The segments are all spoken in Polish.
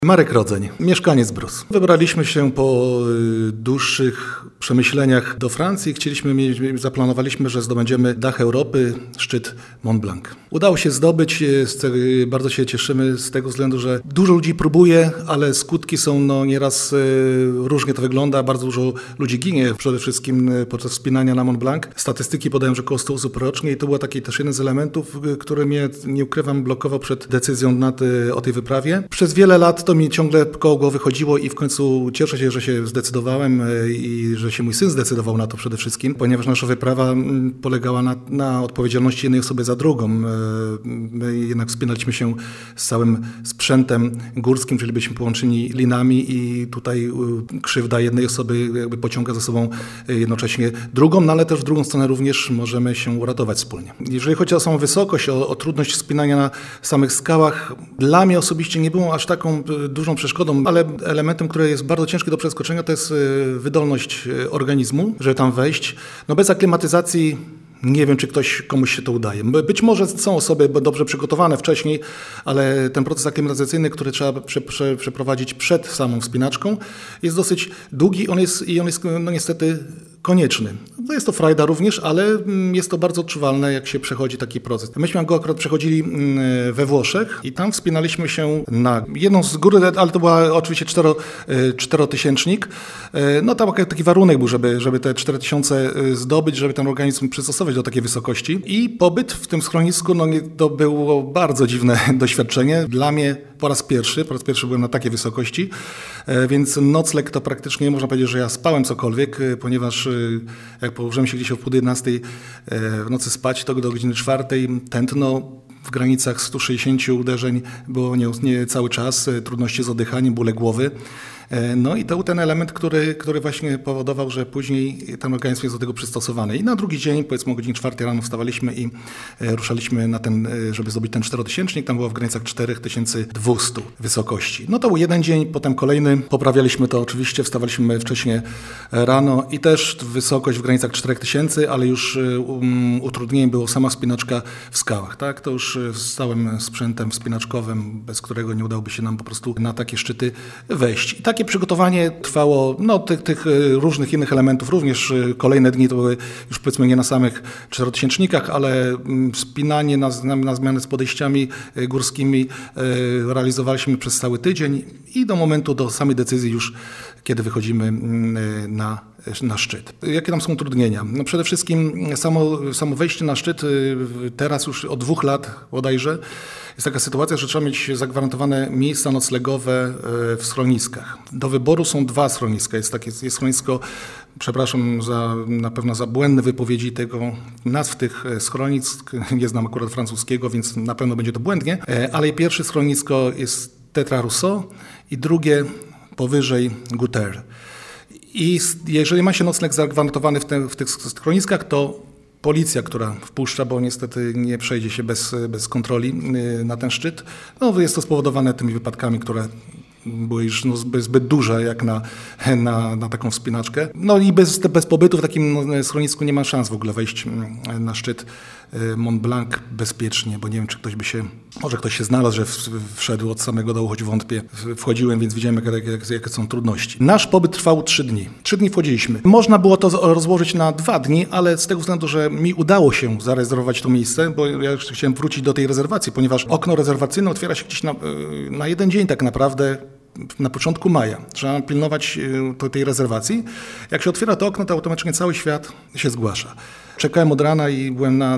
Marek Rodzeń, mieszkaniec Brus. Wybraliśmy się po dłuższych przemyśleniach do Francji. Zaplanowaliśmy, że zdobędziemy dach Europy, szczyt Mont Blanc. Udało się zdobyć, bardzo się cieszymy z tego względu, że dużo ludzi próbuje, ale skutki są nieraz różnie to wygląda. Bardzo dużo ludzi ginie, przede wszystkim podczas wspinania na Mont Blanc. Statystyki podają, że około 100 osób rocznie i to był taki też jeden z elementów, który mnie, nie ukrywam, blokował przed decyzją o tej wyprawie. Przez wiele lat to mi ciągle koło głowy chodziło i w końcu cieszę się, że się zdecydowałem i że się mój syn zdecydował na to przede wszystkim, ponieważ nasza wyprawa polegała na odpowiedzialności jednej osoby za drugą. My jednak wspinaliśmy się z całym sprzętem górskim, czyli byliśmy połączeni linami i tutaj krzywda jednej osoby jakby pociąga za sobą jednocześnie drugą, no ale też w drugą stronę również możemy się uratować wspólnie. Jeżeli chodzi o samą wysokość, o trudność wspinania na samych skałach, dla mnie osobiście nie było aż taką dużą przeszkodą, ale elementem, który jest bardzo ciężki do przeskoczenia, to jest wydolność organizmu, żeby tam wejść. No bez aklimatyzacji nie wiem, czy komuś się to udaje. Być może są osoby dobrze przygotowane wcześniej, ale ten proces aklimatyzacyjny, który trzeba przeprowadzić przed samą wspinaczką, jest dosyć długi on jest niestety konieczny. No jest to frajda również, ale jest to bardzo odczuwalne, jak się przechodzi taki proces. Myśmy go akurat przechodzili we Włoszech i tam wspinaliśmy się na jedną z gór, ale to była oczywiście czterotysięcznik. No tam taki warunek był, żeby te 4000 zdobyć, żeby ten organizm przystosować do takiej wysokości. I pobyt w tym schronisku, to było bardzo dziwne doświadczenie. Dla mnie po raz pierwszy byłem na takiej wysokości, więc nocleg to praktycznie można powiedzieć, że ja spałem cokolwiek, ponieważ jak położyłem się gdzieś o 10:30 w nocy spać, to do godziny 4 tętno w granicach 160 uderzeń było nie cały czas, trudności z oddychaniem, bóle głowy. No i to był ten element, który właśnie powodował, że później ten organizm jest do tego przystosowany. I na drugi dzień, powiedzmy o godzinie 4 rano wstawaliśmy i ruszaliśmy żeby zdobyć ten 4000, tam było w granicach 4200 wysokości. No to był jeden dzień, potem kolejny, poprawialiśmy to oczywiście, wstawaliśmy wcześniej rano i też wysokość w granicach 4000, ale już utrudnieniem było sama wspinaczka w skałach, tak? To już z całym sprzętem wspinaczkowym, bez którego nie udałoby się nam po prostu na takie szczyty wejść. I takie przygotowanie trwało, tych różnych innych elementów, również kolejne dni to były już powiedzmy nie na samych 4000-nikach, ale wspinanie na zmianę z podejściami górskimi realizowaliśmy przez cały tydzień i do samej decyzji już, kiedy wychodzimy na szczyt. Jakie tam są utrudnienia? No przede wszystkim samo wejście na szczyt teraz już od 2 lat bodajże jest taka sytuacja, że trzeba mieć zagwarantowane miejsca noclegowe w schroniskach. Do wyboru są 2 schroniska. Jest schronisko, przepraszam na pewno za błędne wypowiedzi nazw tych schronisk. Nie znam akurat francuskiego, więc na pewno będzie to błędnie. Ale pierwsze schronisko jest Tetra Rousseau i drugie powyżej Guter. I jeżeli ma się nocleg zagwarantowany w tych schroniskach, to policja, która wpuszcza, bo niestety nie przejdzie się bez kontroli na ten szczyt, jest to spowodowane tymi wypadkami, które były już zbyt duże jak na taką wspinaczkę. No i bez pobytu w takim schronisku nie ma szans w ogóle wejść na szczyt Mont Blanc bezpiecznie, bo nie wiem, czy może ktoś się znalazł, że wszedł od samego dołu, choć wątpię. Wchodziłem, więc widziałem, jakie są trudności. Nasz pobyt trwał 3 dni. 3 dni wchodziliśmy. Można było to rozłożyć na 2 dni, ale z tego względu, że mi udało się zarezerwować to miejsce, bo ja jeszcze chciałem wrócić do tej rezerwacji, ponieważ okno rezerwacyjne otwiera się gdzieś na 1 dzień tak naprawdę, na początku maja. Trzeba pilnować tej rezerwacji. Jak się otwiera to okno, to automatycznie cały świat się zgłasza. Czekałem od rana i byłem na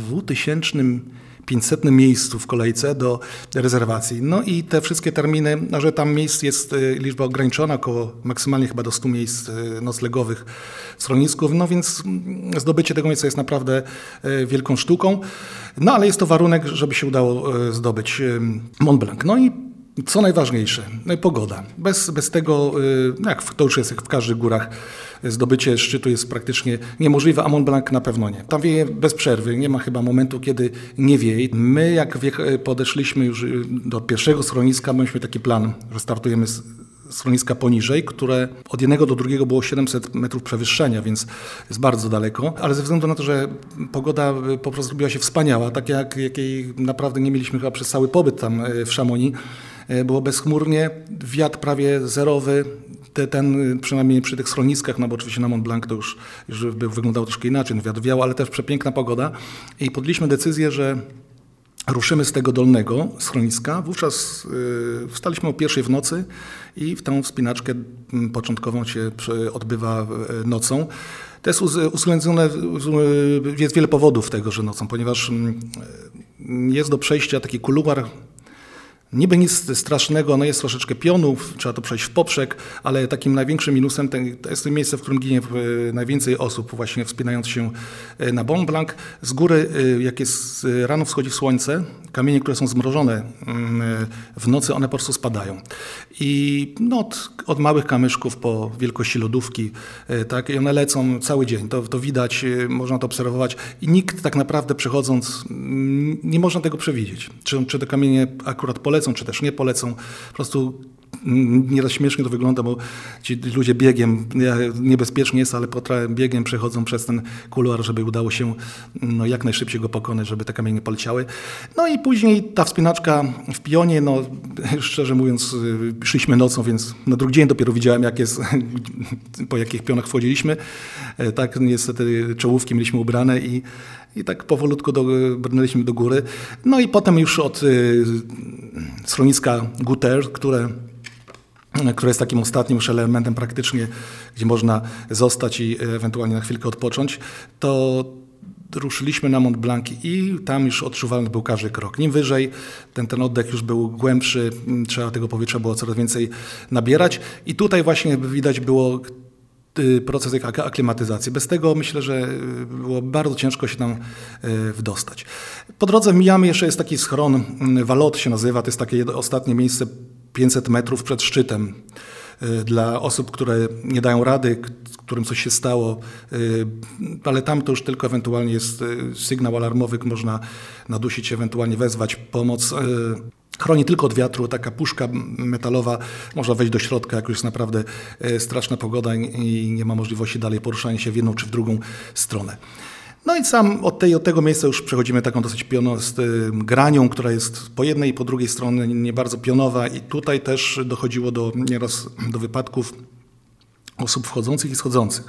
2500 miejscu w kolejce do rezerwacji. No i te wszystkie terminy, że tam miejsc jest liczba ograniczona, około maksymalnie chyba do 100 miejsc noclegowych w schronisku, więc zdobycie tego miejsca jest naprawdę wielką sztuką. No ale jest to warunek, żeby się udało zdobyć Mont Blanc. No i co najważniejsze, pogoda. Bez tego, to już jest jak w każdych górach, zdobycie szczytu jest praktycznie niemożliwe, a Mont Blanc na pewno nie. Tam wieje bez przerwy, nie ma chyba momentu, kiedy nie wieje. My jak podeszliśmy już do pierwszego schroniska, mieliśmy taki plan, że startujemy z schroniska poniżej, które od jednego do drugiego było 700 metrów przewyższenia, więc jest bardzo daleko, ale ze względu na to, że pogoda po prostu zrobiła się wspaniała, tak jakiej naprawdę nie mieliśmy chyba przez cały pobyt tam w Chamonix, było bezchmurnie, wiatr prawie zerowy, ten przynajmniej przy tych schroniskach, no bo oczywiście na Mont Blanc to już wyglądało troszkę inaczej, wiatr wiał, ale też przepiękna pogoda i podjęliśmy decyzję, że ruszymy z tego dolnego schroniska. Wówczas wstaliśmy o 1:00 w nocy i w tą wspinaczkę początkową się odbywa nocą. To jest uwzględnione, jest wiele powodów tego, że nocą, ponieważ jest do przejścia taki kuluar, niby nic strasznego, no jest troszeczkę pionów, trzeba to przejść w poprzek, ale takim największym minusem to jest to miejsce, w którym ginie najwięcej osób właśnie wspinając się na Mont Blanc. Z góry, jak jest rano wschodzi słońce, kamienie, które są zmrożone w nocy, one po prostu spadają. I no, od małych kamyszków po wielkości lodówki, tak, i one lecą cały dzień. To widać, można to obserwować i nikt tak naprawdę przechodząc nie można tego przewidzieć. Czy te kamienie akurat polecą, czy też nie polecą. Po prostu nieraz śmiesznie to wygląda, bo ci ludzie biegiem, niebezpiecznie jest, ale biegiem przechodzą przez ten kuluar, żeby udało się no, jak najszybciej go pokonać, żeby te kamienie poleciały. No i później ta wspinaczka w pionie, no szczerze mówiąc szliśmy nocą, więc na drugi dzień dopiero widziałem, jak jest, po jakich pionach wchodziliśmy. Tak niestety czołówki mieliśmy ubrane i tak powolutku brnęliśmy do góry. No i potem już od schroniska Guter, które jest takim ostatnim już elementem praktycznie, gdzie można zostać i ewentualnie na chwilkę odpocząć, to ruszyliśmy na Mont Blanc i tam już odczuwalny był każdy krok. Im wyżej ten oddech już był głębszy, trzeba tego powietrza było coraz więcej nabierać i tutaj właśnie widać było proces aklimatyzacji. Bez tego myślę, że było bardzo ciężko się tam wdostać. Po drodze mijamy, jeszcze jest taki schron, Valot się nazywa, to jest takie ostatnie miejsce 500 metrów przed szczytem dla osób, które nie dają rady, którym coś się stało, ale tam to już tylko ewentualnie jest sygnał alarmowy, można nadusić, ewentualnie wezwać pomoc. Chroni tylko od wiatru, taka puszka metalowa, można wejść do środka, jak już jest naprawdę straszna pogoda i nie ma możliwości dalej poruszania się w jedną czy w drugą stronę. No i sam od tego miejsca już przechodzimy taką dosyć granią, która jest po jednej i po drugiej stronie nie bardzo pionowa i tutaj też dochodziło nieraz do wypadków osób wchodzących i schodzących.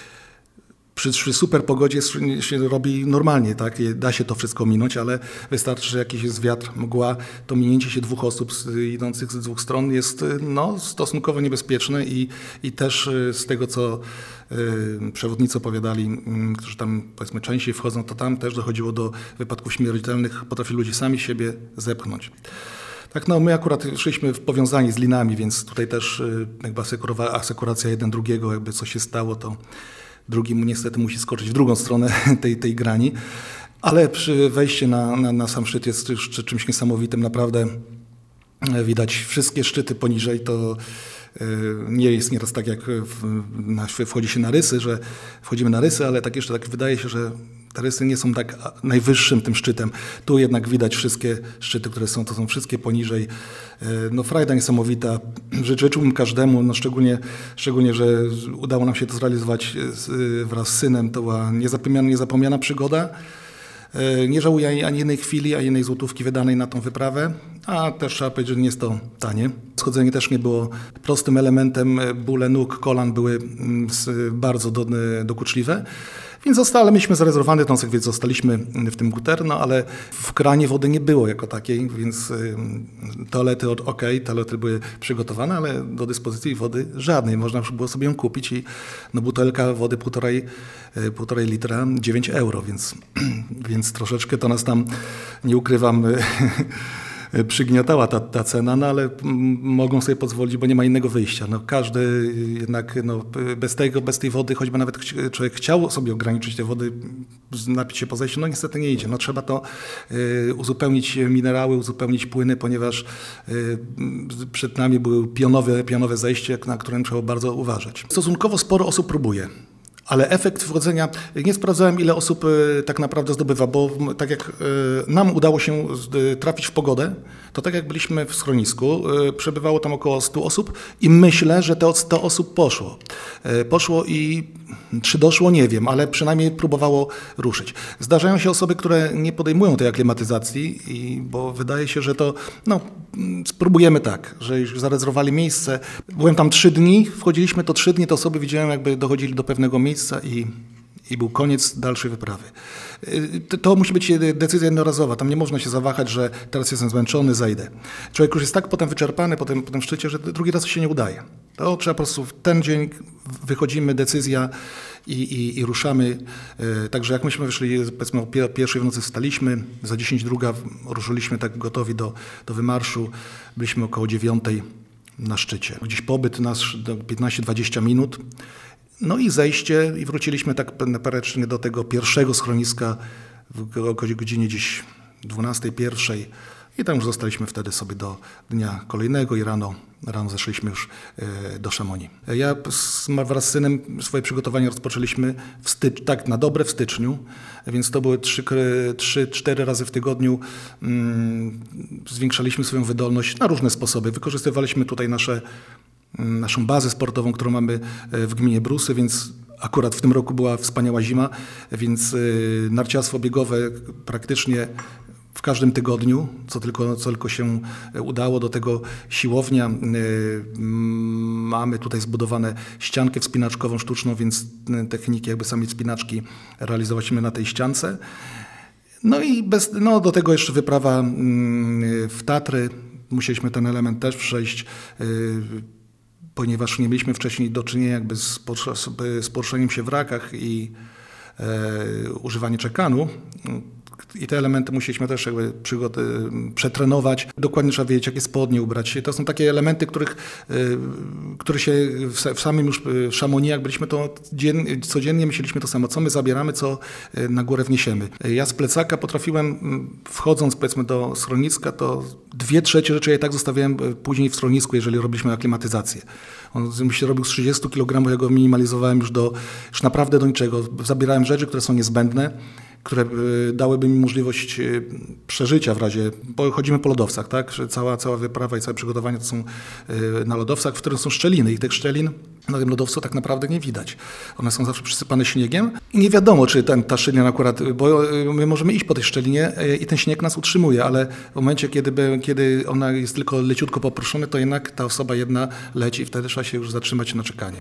Przy super pogodzie się robi normalnie, tak? Da się to wszystko minąć, ale wystarczy, że jakiś jest wiatr, mgła, to minięcie się dwóch osób idących z dwóch stron jest no, stosunkowo niebezpieczne i też z tego, co przewodnicy opowiadali, którzy tam powiedzmy częściej wchodzą, to tam też dochodziło do wypadków śmiertelnych, potrafili ludzie sami siebie zepchnąć. Tak, no my akurat szliśmy powiązani z linami, więc tutaj też jakby asekuracja jeden drugiego, jakby coś się stało, to drugi niestety musi skoczyć w drugą stronę tej grani, ale przy wejściu na sam szczyt jest już czymś niesamowitym, naprawdę widać wszystkie szczyty poniżej, to nie jest nieraz tak jak wchodzi się na rysy, że wchodzimy na rysy, ale tak jeszcze tak wydaje się, że te rysy nie są tak najwyższym tym szczytem. Tu jednak widać wszystkie szczyty, które są, to są wszystkie poniżej. No frajda niesamowita. Życzyłbym każdemu, no szczególnie, że udało nam się to zrealizować wraz z synem. To była niezapomniana przygoda. Nie żałuję ani jednej chwili, ani jednej złotówki wydanej na tą wyprawę, a też trzeba powiedzieć, że nie jest to tanie. Schodzenie też nie było prostym elementem, bóle nóg, kolan były bardzo dokuczliwe. Więc mieliśmy zarezerwowany nocek, więc zostaliśmy w tym Guter, no ale w kranie wody nie było jako takiej, więc toalety toalety były przygotowane, ale do dyspozycji wody żadnej. Można było sobie ją kupić i no, butelka wody 1,5 litra 9 euro, więc troszeczkę to nas tam, nie ukrywam, przygniatała ta cena, no ale mogą sobie pozwolić, bo nie ma innego wyjścia. No, każdy jednak bez tej wody, choćby nawet człowiek chciał sobie ograniczyć te wody, napić się po zejściu, no niestety nie idzie. No, trzeba to uzupełnić minerały, uzupełnić płyny, ponieważ przed nami były pionowe zejście, na którym trzeba bardzo uważać. Stosunkowo sporo osób próbuje. Ale efekt wchodzenia, nie sprawdzałem, ile osób tak naprawdę zdobywa, bo tak jak nam udało się trafić w pogodę, to tak jak byliśmy w schronisku, przebywało tam około 100 osób i myślę, że to 100 osób poszło. Poszło i Czy doszło? Nie wiem, ale przynajmniej próbowało ruszyć. Zdarzają się osoby, które nie podejmują tej aklimatyzacji, bo wydaje się, że to, spróbujemy tak, że już zarezerwowali miejsce. Byłem tam 3 dni, wchodziliśmy to 3 dni, to osoby widziałem, jakby dochodzili do pewnego miejsca i był koniec dalszej wyprawy. To musi być decyzja jednorazowa. Tam nie można się zawahać, że teraz jestem zmęczony, zajdę. Człowiek już jest tak potem wyczerpany po tym szczycie, że drugi raz się nie udaje. To trzeba po prostu w ten dzień wychodzimy, decyzja i ruszamy. Także jak myśmy wyszli, powiedzmy o pierwszej w nocy wstaliśmy, za 10:02 ruszyliśmy tak gotowi do wymarszu. Byliśmy około 9:00 na szczycie. Gdzieś pobyt nasz 15-20 minut. No i zejście i wróciliśmy tak perecznie do tego pierwszego schroniska o godzinie gdzieś 12:01 i tam już zostaliśmy wtedy sobie do dnia kolejnego i rano zeszliśmy już do Chamonix. Ja wraz z synem swoje przygotowania rozpoczęliśmy tak na dobre w styczniu, więc to były 3-4 razy w tygodniu. Zwiększaliśmy swoją wydolność na różne sposoby. Wykorzystywaliśmy tutaj naszą bazę sportową, którą mamy w gminie Brusy, więc akurat w tym roku była wspaniała zima, więc narciarstwo biegowe praktycznie w każdym tygodniu, co tylko się udało. Do tego siłownia. Mamy tutaj zbudowane ściankę wspinaczkową sztuczną, więc techniki jakby samej wspinaczki realizowaliśmy na tej ściance. No i do tego jeszcze wyprawa w Tatry. Musieliśmy ten element też przejść, ponieważ nie mieliśmy wcześniej do czynienia jakby z poruszaniem się w wrakach i używanie czekanu. I te elementy musieliśmy też jakby przetrenować. Dokładnie trzeba wiedzieć, jakie spodnie ubrać się. To są takie elementy, które się w samym już Chamonix, jak byliśmy, to codziennie myśleliśmy to samo, co my zabieramy, co na górę wniesiemy. Ja z plecaka potrafiłem, wchodząc powiedzmy do schroniska, to 2/3 rzeczy ja i tak zostawiałem później w schronisku, jeżeli robiliśmy aklimatyzację. On mi się robił z 30 kg, ja go minimalizowałem już naprawdę do niczego. Zabierałem rzeczy, które są niezbędne, które dałyby mi możliwość przeżycia w razie, bo chodzimy po lodowcach, tak? Że cała wyprawa i całe przygotowania to są na lodowcach, w których są szczeliny i tych szczelin na tym lodowcu tak naprawdę nie widać. One są zawsze przysypane śniegiem i nie wiadomo, czy ta szczelina akurat, bo my możemy iść po tej szczelinie i ten śnieg nas utrzymuje, ale w momencie, kiedy ona jest tylko leciutko poproszona, to jednak ta osoba jedna leci i wtedy trzeba się już zatrzymać na czekanie.